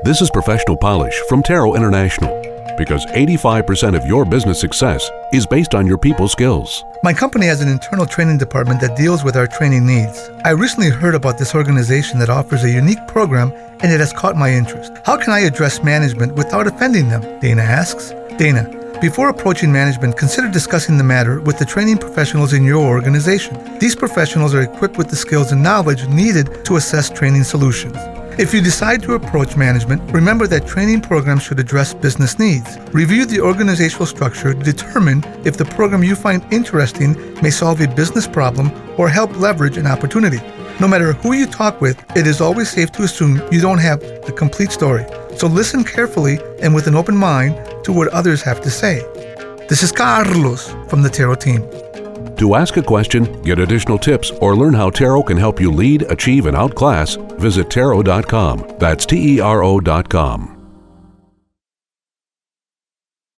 This is Professional Polish from Tarot International, because 85% of your business success is based on your people skills. My company has an internal training department that deals with our training needs. I recently heard about this organization that offers a unique program, and it has caught my interest. How can I address management without offending them? Dana asks. Dana, before approaching management, consider discussing the matter with the training professionals in your organization. These professionals are equipped with the skills and knowledge needed to assess training solutions. If you decide to approach management, remember that training programs should address business needs. Review the organizational structure to determine if the program you find interesting may solve a business problem or help leverage an opportunity. No matter who you talk with, it is always safe to assume you don't have the complete story. So listen carefully and with an open mind to what others have to say. This is Carlos from the Tarot team. To ask a question, get additional tips, or learn how Tarot can help you lead, achieve, and outclass, visit Tarot.com. That's TERO.com.